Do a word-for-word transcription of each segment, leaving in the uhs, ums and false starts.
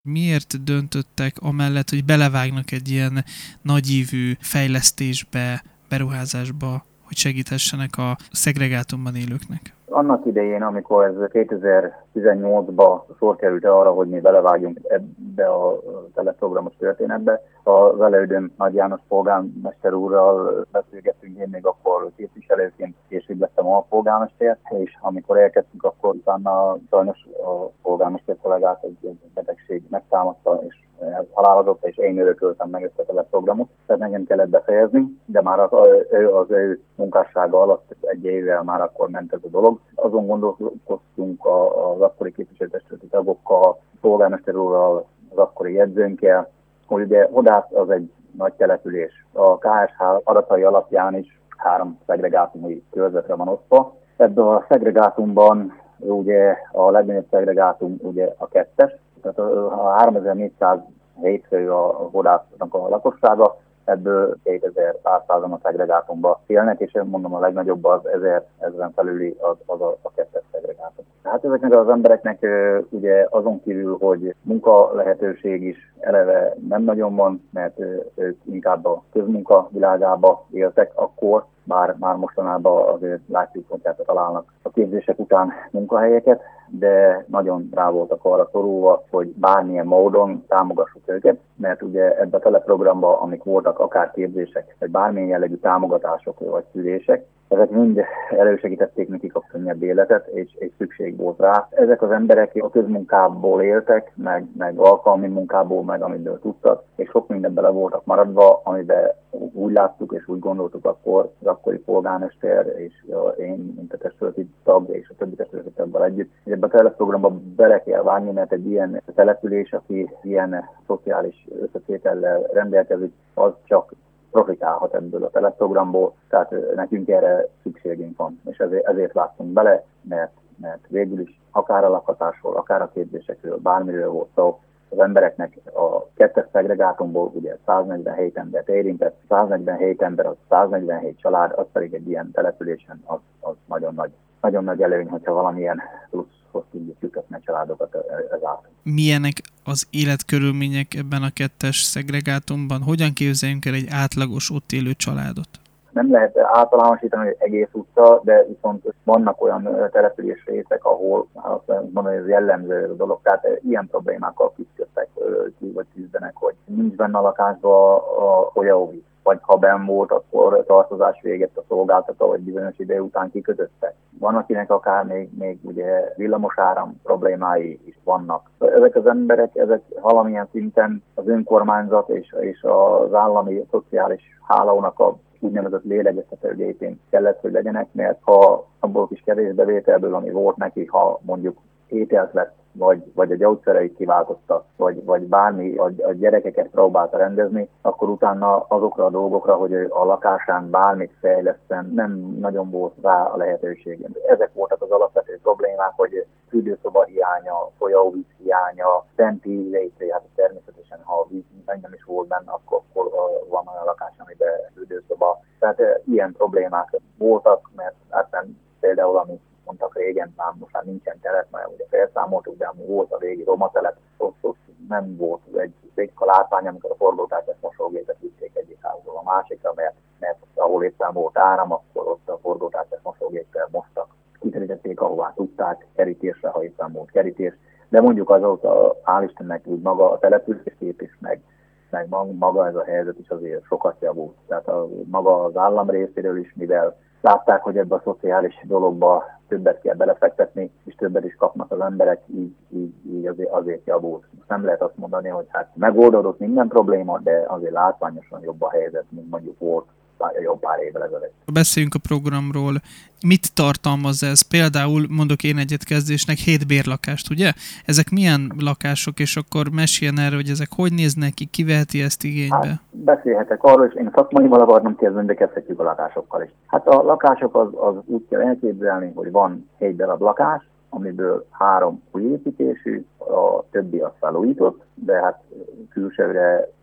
Miért döntöttek amellett, hogy belevágnak egy ilyen nagyívű fejlesztésbe, beruházásba, hogy segíthessenek a szegregátumban élőknek? Annak idején, amikor ez kétezer-tizennyolcban sor került arra, hogy mi belevágjunk ebbe a teleprogramos történetbe, az elődöm Nagy János polgármester úrral beszélgettünk, én még akkor képviselőként, később lettem a polgármester, és amikor elkezdtünk, akkor utána sajnos a polgármester kollégát egy betegség megtámadta, és halálozott, és én örököltem meg ezt a teleprogramot, tehát nekem kellett befejezni, de már az, az ő munkássága alatt egy évvel már akkor ment ez a dolog. Azon gondolkoztunk az akkori képviselőtestületi tagokkal, a polgármester úrral, az akkori jegyzőnkkel, hogy ugye Hodász az egy nagy település. A ká es há adatai alapján is három szegregátumi körzetre van osztva. Ebben a szegregátumban ugye a legnagyobb szegregátum ugye a kettes, tehát a háromezer-négyszázhét fő a Hodásznak a lakossága, ebből kétezer-százan a szegregátumban élnek, és mondom, a legnagyobb az ezer, ezeren felüli az, az a, a kettes szegregátum. Tehát ezeknek az embereknek ugye azon kívül, hogy munka lehetőség is eleve nem nagyon van, mert ők inkább a közmunka világába éltek akkor, bár már mostanában azért látjuk, hogy találnak a képzések után munkahelyeket, de nagyon rá voltak arra szorulva, hogy bármilyen módon támogassuk őket, mert ugye ebben a teleprogramban, amik voltak akár képzések, vagy bármilyen jellegű támogatások vagy szülések, ezek mind elősegítették nekik a könnyebb életet, és, és szükség volt rá. Ezek az emberek a közmunkából éltek, meg, meg alkalmi munkából, meg amiből tudtak, és sok minden bele voltak maradva, amiben úgy láttuk és úgy gondoltuk akkor az akkori polgármester és én, mint a testületi tag és a többi testületi taggal együtt, hogy ebben a teleprogramba bele kell vágni, mert egy ilyen település, aki ilyen szociális összetétellel rendelkezik, az csak profitálhat ebből a teleprogramból, tehát nekünk erre szükségünk van, és ezért, ezért vágtunk bele, mert, mert végül is akár a lakhatásról, akár a képzésekről, bármiről volt szó, az embereknek a kettes szegregátumból ugye száznegyvenhét embert érintett, száznegyvenhét ember, az száznegyvenhét család, az pedig egy ilyen településen az, az nagyon nagy, nagyon nagy előny, hogyha valamilyen pluszhoz tudjuk jutatni a családokat ezáltal. Milyenek az életkörülmények ebben a kettes szegregátumban? Hogyan képzeljünk el egy átlagos ott élő családot? Nem lehet általánosítani, hogy egész utca, de viszont vannak olyan település részek, ahol azt mondom, hogy ez jellemző dolog. Tehát ilyen problémákkal küzdöttek ki, vagy küzdenek, hogy nincs benne a lakásban a folyóvíz, vagy ha benn volt, akkor tartozás végett a szolgáltató, vagy bizonyos idő után kikötöttek. Van, akinek akár még, még ugye villamosáram problémái is vannak. Ezek az emberek, ezek valamilyen szinten az önkormányzat és, és az állami szociális hálónak a úgynevezett lélegeztetőgépén kellett, hogy legyenek, mert ha abból kis kevés bevételből, ami volt neki, ha mondjuk ételt vett, vagy, vagy a gyógyszereit kiváltotta, vagy, vagy bármi a, a gyerekeket próbálta rendezni, akkor utána azokra a dolgokra, hogy a lakásán bármit fejleszten, nem nagyon volt rá a lehetőség. Ezek voltak az alapvető problémák, hogy fürdőszoba hiánya, folyóvíz hiánya, fenti létre, hát természetesen, ha a víz nem is volt benne, akkor, akkor van olyan lakás, amiben fürdőszoba. Tehát e, ilyen problémák voltak, mert hát például, amit mondtak régen, már most már nincsen telep, mert ugye felszámoltuk, de ami volt a régi roma telep, ott, ott nem volt egy ritka látvány, amikor a forgótárcsás mosógépet vitték egyik házból a másikra, mert, mert ahol éppen volt áram, akkor ott a forgótárcsás mosógéppel mostak. Kiterítették, ahová tudták, kerítésre, ha éppen volt kerítés. De mondjuk azóta, hál' Istennek, úgy maga a településkép is, meg, meg maga ez a helyzet is azért sokat javult. Tehát a, maga az állam részéről is, mivel látták, hogy ebbe a szociális dologba többet kell belefektetni, és többet is kapnak az emberek, így, így, így azért, azért javult. Most nem lehet azt mondani, hogy hát megoldódott minden probléma, de azért látványosan jobb a helyzet, mint mondjuk volt jobb pár évvel ezelőtt. Beszéljünk a programról. Mit tartalmaz ez? Például mondok én egyet kezdésnek, hét bérlakást, ugye? Ezek milyen lakások, és akkor meséljen erre, hogy ezek hogy néznek ki, ki veheti ezt igénybe? Hát, beszélhetek arról, és én szakmaival akarnom kezdeni, de kezdhetjük a lakásokkal is. Hát a lakások az, az úgy kell elképzelni, hogy van hét darab lakás, amiből három új építésű, a többi az felújított, de hát külsőre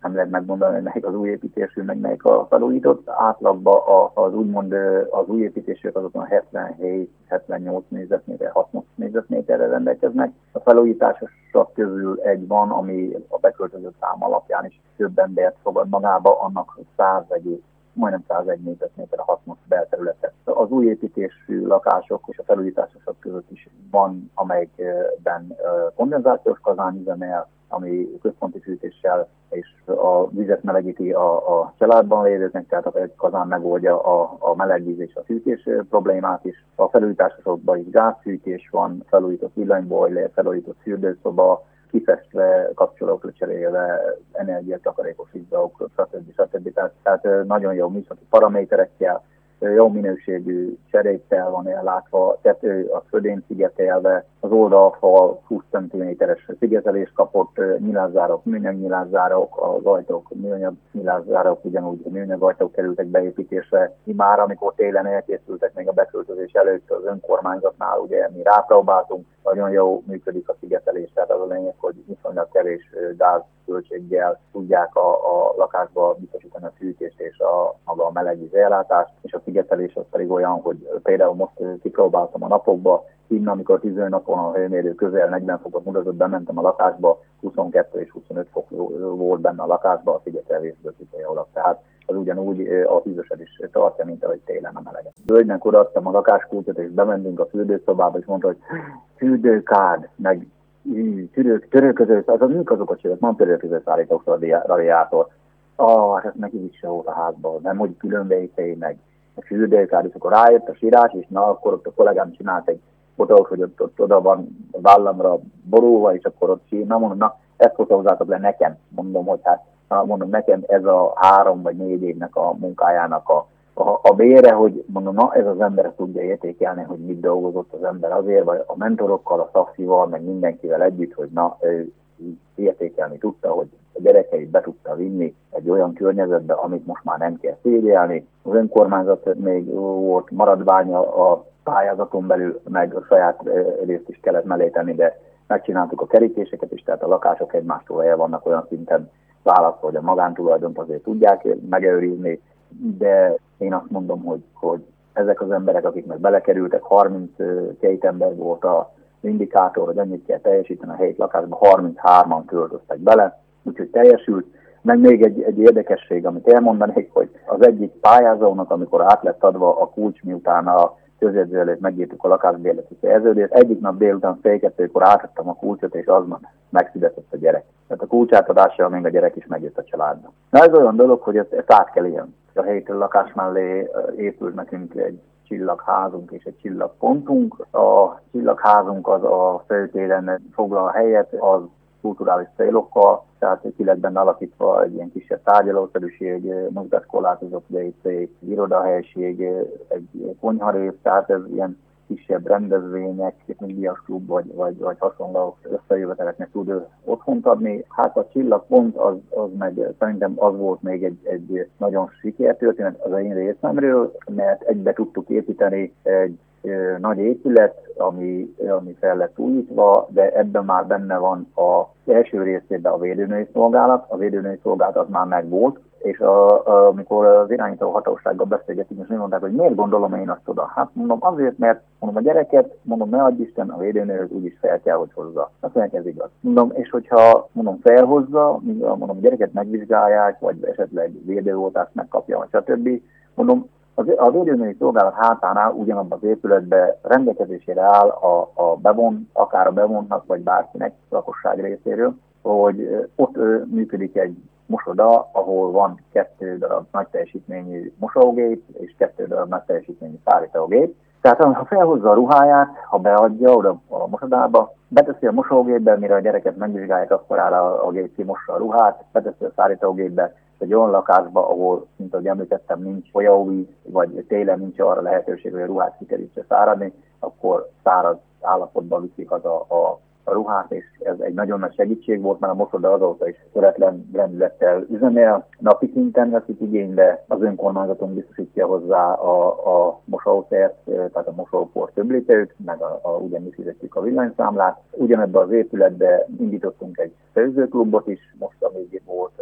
nem lehet megmondani, hogy melyik az új építésű, meg melyik a felújított. Átlagban az úgymond az új építésűek azokon hetvenhét-hetvennyolc négyzetméter, hatvanos négyzetméterre rendelkeznek. A felújításosok közül egy van, ami a beköltöző szám alapján is több embert fogad magába, annak százegy, majdnem százegy négyzetméter a hatvanos belterületet. Az új építésű lakások és a felújításosok között is van, amelyikben kondenzációs kazán üzemel, ami központi fűtéssel és a vizet melegíti a, a családban lévőknek, tehát egy kazán megoldja a, a melegvíz és a fűtés problémát is. A felújításokban is gázfűtés van, felújított villanybojler, felújított fürdőszoba, kifestve, kapcsolókra cserélve, energiatakarékos izzók, stb. stb. Tehát, tehát nagyon jó műszaki paraméterekkel, jó minőségű cserékkel van ellátva, tető a födén szigetelve, az oldalfal húsz centiméteres szigetelést kapott, nyilázzárok, műanyag nyilázzárok, az ajtók műanyag nyilázzárok, ugyanúgy műanyag ajtók kerültek beépítésre. Már amikor télen elkészültek még a beköltözés előtt az önkormányzatnál, ugye mi rápróbáltunk, nagyon jó működik a szigetelés, tehát az a lényeg, hogy viszonylag kevés gázköltséggel tudják a, a lakásba biztosítani a fűtést és a, maga a melegvíz ellátást, és a szigetelés az pedig olyan, hogy például most kipróbáltam a napokba, innen, amikor tíz napon a hőmérő közel negyven fokot mutatott, bementem a lakásba, huszonkettő és huszonöt fok volt benne a lakásba, a szigetelésből kifolyólag. Tehát az ugyanúgy a hűvösödés tartja, mint ahogy télen a meleget. Hölgynek odaadtam a lakáskulcsot, és bementünk a fürdőszobába, és mondta, hogy fürdőkád, meg török, törölköző, az mink azok a csövek, nem törölköző szállítók radiátor. Ah, hát neki is se volt a házban, nem hogy különbözői meg a fürdőkád, és akkor rájött a sírás, és na, akkor ott a kollégám csinált egy fotót, hogy ott, ott oda van vállamra borulva, és akkor ott sír. Na mondom, na, ezt fotózzátok le nekem. Mondom, hogy hát, na, mondom, nekem ez a három vagy négy évnek a munkájának a, a, a bére, hogy mondom, na, ez az ember tudja értékelni, hogy mit dolgozott az ember azért, vagy a mentorokkal, a szakszival, meg mindenkivel együtt, hogy na, ő értékelni tudta, hogy a gyerekeit be tudta vinni egy olyan környezetbe, amit most már nem kell szégyelni. Az önkormányzat még volt maradványa a pályázaton belül, meg a saját részt is kellett mellé tenni, de megcsináltuk a kerítéseket is, tehát a lakások egymástól el vannak olyan szinten választva, hogy a magántulajdont azért tudják megőrizni, de én azt mondom, hogy, hogy ezek az emberek, akik meg belekerültek, harminckét ember volt a indikátor, hogy annyit kell teljesíteni a helyi lakásban, harminchárman költöztek bele, úgyhogy teljesült. Meg még egy, egy érdekesség, amit elmondanék, hogy az egyik pályázónak, amikor át lett adva a kulcs, miután a közjegyző előtt megírtuk a lakásbérleti szerződést, egyik nap délután fél kettőkor átadtam a kulcsot, és aznap megszületett a gyerek. Tehát a kulcsátadással még a gyerek is megjött a családba. Na ez olyan dolog, hogy ezt, ezt át kell élni. A helyi lakás mellé épült nekünk egy csillagházunk és egy csillagpontunk. A csillagházunk az a főtéren foglal helyet, az kulturális célokkal, tehát ki lett benne alakítva egy ilyen kisebb tárgyalószerűség, mozgáskorlátozott vécé, irodahelység, egy konyharész, tehát ez ilyen kisebb rendezvények, nyugdíjasklub vagy, vagy, vagy hasonló összejöveteleknek tud otthont adni. Hát a csillagpont az, az meg szerintem az volt még egy, egy nagyon sikertörténet az én részemről, mert egybe tudtuk építeni egy nagy épület, ami, ami fel lett újítva, de ebben már benne van az első részében a védőnői szolgálat, a védőnői szolgálat az már megvolt, és a, a, amikor az irányító hatósággal beszélgetünk, és mi mondták, hogy miért gondolom én azt oda? Hát mondom, azért, mert mondom a gyereket, mondom, ne adj Isten, a védőnőhöz úgyis fel kell, hogy hozza. Azt mondják, ez igaz. Mondom, és hogyha mondom, felhozza, mondom, a gyereket megvizsgálják, vagy esetleg védőoltást megkapja, vagy stb. Mondom, a védőnői szolgálat hátánál ugyanabban az épületben rendelkezésére áll a, a bevon, akár a bevonnak, vagy bárkinek lakosság részéről, hogy ott működik egy mosoda, ahol van kettő darab nagy teljesítményű mosógép, és kettő darab nagy teljesítményű szállítógép. Tehát ha felhozza a ruháját, ha beadja oda a mosodába, beteszi a mosógépbe, mire a gyereket megvizsgálják, akkor áll a, a gép kimossa a ruhát, beteszi a szállítógépbe, egy olyan lakásba, ahol, mint ahogy említettem, nincs folyóvíz, vagy télen nincs arra lehetőség, hogy a ruhát kikerítse száradni, akkor száraz állapotban viszik az a, a, a ruhát, és ez egy nagyon nagy segítség volt, mert a mosoda azóta is töretlen rendülettel üzemel. Napi szinten veszik igénybe, az önkormányzatunk biztosítja hozzá a, a mosószert, tehát a mosópor többlétőt, meg a, a, ugyanis fizetjük a villanyszámlát. Ugyanebben az épületben indítottunk egy főzőklubot is, most amíg volt a program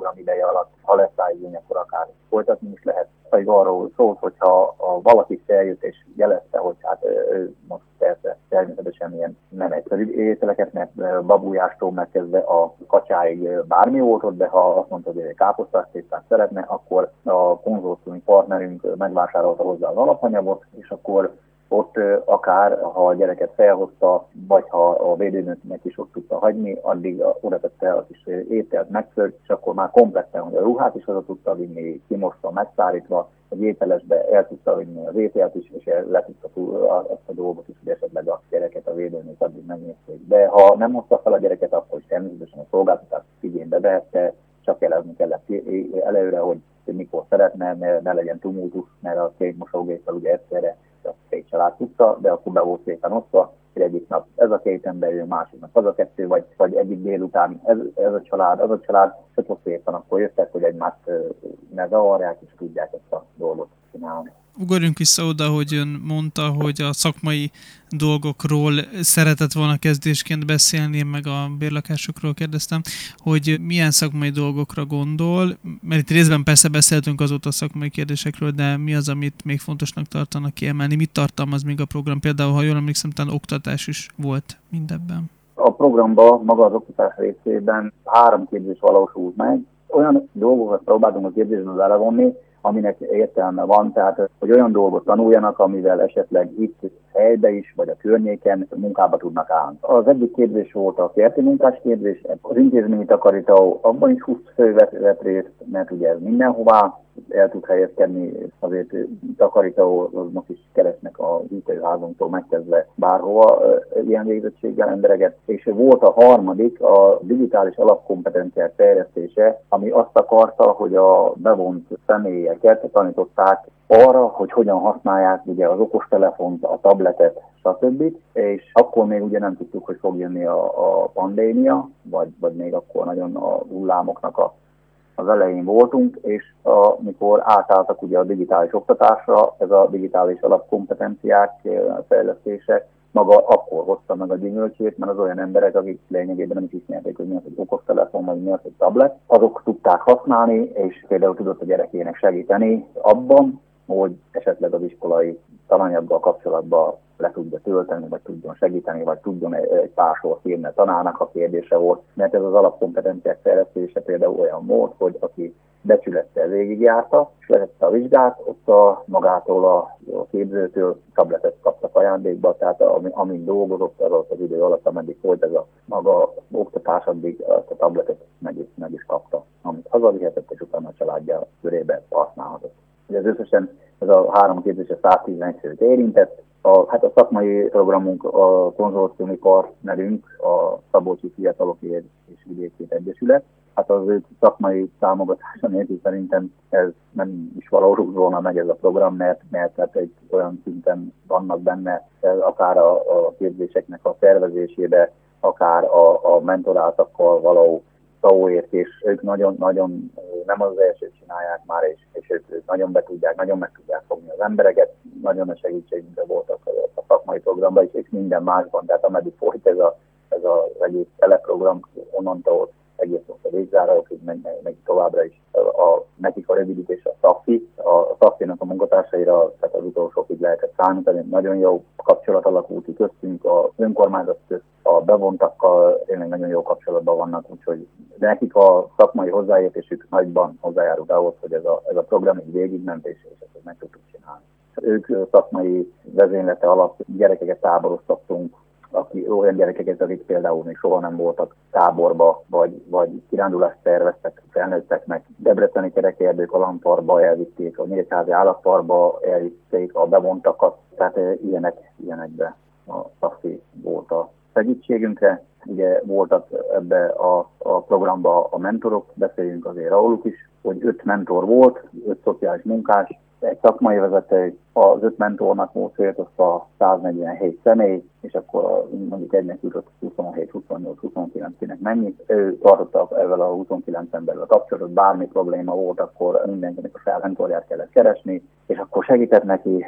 program ideje alatt, ha lesz rá igény, akkor akár folytatni is lehet. Vagy arról szólt, hogyha a valaki feljött és jelezte, hogy hát ő most persze természetesen ilyen nem egyszerű ételeket, mert babujástól megkezdve a kacsáig bármi volt ott, de ha azt mondta, hogy egy káposztás tésztát szeretne, akkor a konzorciumi partnerünk megvásárolta hozzá az alapanyagot, és akkor ott akár, ha a gyereket felhozta, vagy ha a védőnőnek is ott tudta hagyni, addig oda tette a kis ételt megszölt, és akkor már kompletten, hogy a ruhát is oda tudta vinni, kimoszta, megszárítva, egy ételesbe el tudta vinni az ételt is, és le tudta azt a dolgot is, hogy esetleg a gyereket a védőnőt addig megnézték. De ha nem hozta fel a gyereket, akkor is természetesen a szolgáltatást igénybe vehette, csak jelezni kellett előre, hogy mikor szeretne, ne, ne legyen tumultus, mert a két mosógéppel ugye egyszerre a két család tudta, de akkor be volt szépen osztva, hogy egyik nap ez a két ember jön, másik nap az a kettő, vagy, vagy egyik délután ez, ez a család, az a család, és ott szépen akkor jöttek, hogy egymást ne zavarják, és tudják ezt a dolgot csinálni. Ugorjunk vissza oda, hogy ön mondta, hogy a szakmai dolgokról szeretett volna kezdésként beszélni, én meg a bérlakásokról kérdeztem, hogy milyen szakmai dolgokra gondol, mert itt részben persze beszéltünk azóta a szakmai kérdésekről, de mi az, amit még fontosnak tartanak kiemelni, mit tartalmaz még a program? Például, ha jól emlékszem, talán oktatás is volt mindebben. A programban, maga az oktatás részében három képzés valósult meg. Olyan dolgokat próbáltunk a képzésben belevonni, aminek értelme van, tehát hogy olyan dolgot tanuljanak, amivel esetleg itt helyben is, vagy a környéken munkába tudnak állni. Az egyik képzés volt a kerti munkás képzés, az intézményi takarító, abban is húsz fő vett részt, mert ugye ez mindenhová el tud helyezkedni, azért takarító most is keresnek a hűtőházunktól megkezdve bárhova ilyen végzettséggel embereket. És volt a harmadik, a digitális alapkompetenciák fejlesztése, ami azt akarta, hogy a bevont személyeket tanították arra, hogy hogyan használják ugye az okostelefont, a tabletet, stb. És akkor még ugye nem tudtuk, hogy fog jönni a, a pandémia, vagy, vagy még akkor nagyon a hullámoknak a az elején voltunk, és amikor átálltak ugye a digitális oktatásra, ez a digitális alapkompetenciák fejlesztése maga akkor hozta meg a gyümölcsét, mert az olyan emberek, akik lényegében nem is ismerték, hogy mi az egy okostelefon, vagy mi az egy tablet, azok tudták használni, és például tudott a gyerekének segíteni abban, hogy esetleg az iskolai tananyaggal kapcsolatban le tudja tölteni, vagy tudjon segíteni, vagy tudjon egy pár sort írni a tanárnak, a kérdése volt. Mert ez az alapkompetenciák fejlesztése például olyan volt, hogy aki becsülettel végigjárta, és lehette a vizsgát, ott a magától a, a képzőtől tabletet kaptak ajándékba, tehát ami, amin dolgozott az az idő alatt, ameddig volt ez a maga oktatás, addig azt a tabletet meg is, meg is kapta, amit hazavihetett, és utána a családja körébe használhatott. Ugye az összesen ez a három képzése száztizenegy főt érintett. A, hát a szakmai programunk, a konzorciumi partnerünk, a Szabolcsi Fiatalokért és Vidékét Egyesület. Hát az ő szakmai támogatása nélkül szerintem ez nem is valósul volna meg ez a program, mert, mert hát egy olyan szinten vannak benne, akár a, a képzéseknek a szervezésébe, akár a, a mentoráltakkal való szóért, és ők nagyon-nagyon nem az elsőt csinálják már, és, és ők, ők nagyon be tudják, nagyon meg tudják fogni az embereket, nagyon nagy segítségünkre voltak a szakmai programban is, és minden másban, tehát ameddig folyt ez, a, ez az egész teleprogram, onnantól egész most a végzárókig, meg, meg, meg továbbra is a, a, nekik a rövidítés a SZAFI, a SZAFI-nak a munkatársaira, tehát az utolsókig lehetett számítani, nagyon jó kapcsolat alakult ki köztünk, az önkormányzat közt, a bevontakkal tényleg nagyon jó kapcsolatban vannak, úgyhogy nekik a szakmai hozzáértésük nagyban hozzájárult ahhoz, hogy ez a, ez a program így végigment, és, és ezt meg tudtuk csinálni. Ők szakmai vezénylete alatt gyerekeket táboroztattunk, aki olyan gyerekeket, akik például még soha nem voltak táborba, vagy, vagy kirándulást terveztek felnőtteknek. Debreceni Kerekerdő Kalandparkba elvitték, a Nyíregyházi Állatparkba elvitték a bevontakat, tehát ilyenek, ilyenekbe a SZAFI volt a segítségünkre. Ugye voltak ebbe a, a programba a mentorok, beszéljünk azért róluk is, hogy öt mentor volt, öt szociális munkás, egy szakmai vezető, az öt mentornak volt szétosztva száznegyvenhét személy, és akkor mondjuk egynek jutott huszonhét, huszonnyolc, huszonkilencnek mennyi. Ő tartotta ezzel a huszonkilenc emberrel a kapcsolatot, bármi probléma volt, akkor mindenkinek a felmentorját kellett keresni, és akkor segített neki,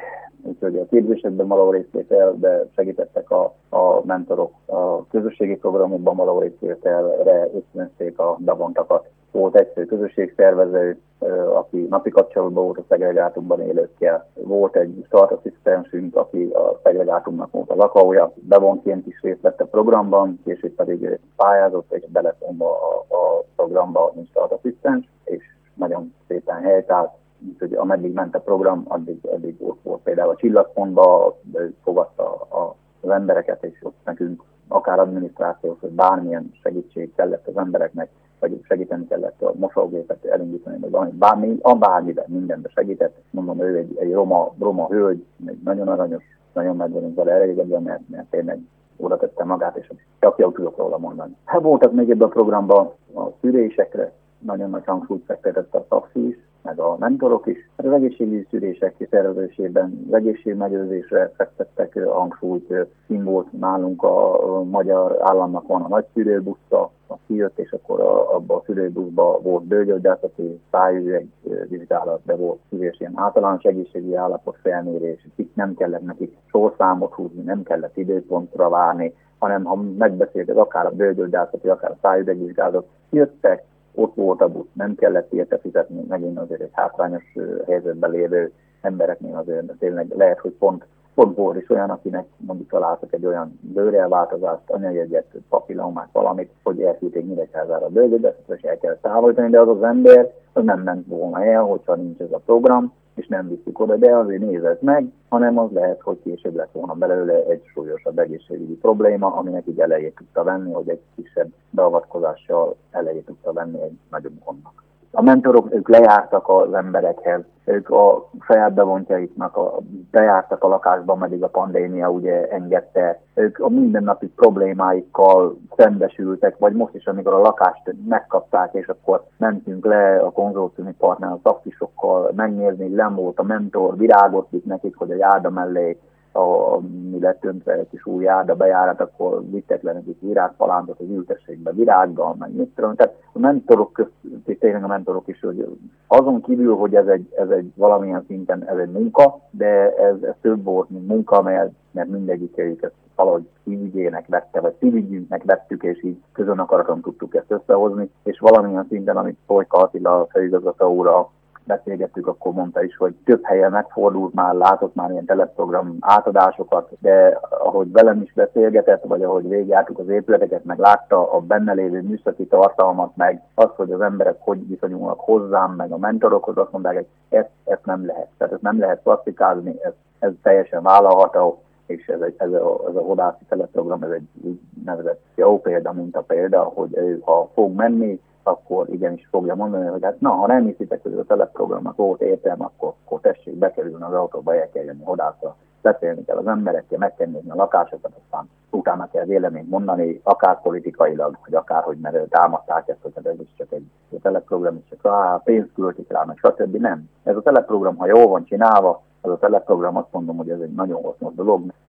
úgyhogy a képzésekben való részvételbe segítettek a, a mentorok, a közösségi programokban való részvételre ösztönözték a bevontakat. Volt egy közösségszervező, aki napi kapcsolatban volt a szegregátumban élőkkel. Volt egy startasszisztensünk, aki a szegregátumnak volt a lakója, bevonként is részt vett a programban, később pedig pályázott és belefomba a, a programba, mint startasszisztens, és nagyon szépen helytált. Úgyhogy ameddig ment a program, addig, addig ott volt például a Csillagpontban, fogadta az embereket, és ott nekünk akár adminisztrációs, vagy bármilyen segítség kellett az embereknek, vagy segíteni kellett a mosógépet elindítani, vagy valami, bármi, a bármiben, mindenben segített. Mondom, ő egy, egy roma, roma hölgy, egy nagyon aranyos, nagyon meg vagyunk vele elégedve, mert, mert tényleg oda tette magát, és csak jól tudok róla mondani. Hát voltak még ebben a programban a szűrésekre, nagyon nagy hangsúlyt fektetett a taxi is, meg a mentorok is. Hát az egészségügyi szűrések kiszervezésében az egészségmegőrzésre fektettek hangsúlyt. Kim volt nálunk a magyar államnak van a nagy szűrőbusza, a kijött, és akkor abban a szűrőbuszban volt bőrgyógyászati szájüveg vizsgálat, de volt szűrés, ilyen általános egészségügyi állapot felmérés. Itt nem kellett nekik sorszámot húzni, nem kellett időpontra várni, hanem ha megbeszéltek akár a bőrgyógyászati, akár a szájüvegvizsgálatot, jöttek, ott volt a busz, nem kellett érte fizetni, megint azért egy hátrányos helyzetben lévő embereknél azért tényleg lehet, hogy pont, pont volt is olyan, akinek mondjuk találtak egy olyan bőrelváltozást, anyajegyet, papillomát, valamit, hogy elküldték Nyíregyházára a bőrgyógyászatra, és el kell távolítani, de az az ember az nem ment volna el, hogyha nincs ez a program, és nem viszik oda, de azért nézett meg, hanem az lehet, hogy később lett volna belőle egy súlyosabb egészségügyi probléma, aminek így elejét tudta venni, hogy egy kisebb beavatkozással elejét tudta venni egy nagyobb gondnak. A mentorok, ők lejártak az emberekhez, ők a saját bevontjaiknak a, bejártak a lakásban, meddig a pandémia ugye engedte, ők a mindennapi problémáikkal szembesültek, vagy most is, amikor a lakást megkapták, és akkor mentünk le a konzorciumi partner, a taxisokkal megnézni, nem volt a mentor, virágot vitt nekik, hogy a járda mellé a, mi lett öntve egy kis új járda bejárat, akkor vittek le nekik virágpalántot, hogy ültessék be virággal, meg mit tudom. Tehát a mentorok közt, tényleg a mentorok is, hogy azon kívül, hogy ez egy, ez egy valamilyen szinten ez egy munka, de ez, ez több volt, mint munka, mert, mert mindegyikőjüket valahogy szívügyének vette, vagy szívügyünknek vettük, és így közön akaraton tudtuk ezt összehozni, és valamilyen szinten, amit Folyka Attila főigazgató úrral beszélgettük, akkor mondta is, hogy több helyen megfordult már, látott már ilyen teleprogram átadásokat, de ahogy velem is beszélgetett, vagy ahogy végigjártuk az épületeket, meg látta a benne lévő műszaki tartalmat, meg azt, hogy az emberek hogy viszonyulnak hozzám, meg a mentorokhoz, azt mondták, hogy ezt, ezt nem lehet. Tehát ezt nem lehet plastikázni, ez, ez teljesen vállalható, és ez, egy, ez, a, ez a hodászi teleprogram, ez egy úgynevezett jó példa, mint a példa, hogy ő, ha fog menni, akkor igenis fogja mondani, hogy hát na, ha nem hiszitek, hogy a teleprogramnak volt értelme, akkor, akkor tessék bekerülni az autóba, el kell jönni hodászra, beszélni kell az emberekkel, meg kell nézni a lakásokat, aztán utána kell véleményt mondani, akár politikailag, vagy akár, hogy mert támadták ezt, hogy ez is csak egy a teleprogram, és csak á, pénzt költik rá, meg stb. Nem. Ez a teleprogram, ha jól van csinálva, az a teleprogram, azt mondom, hogy ez egy nagyon hasznos dolog.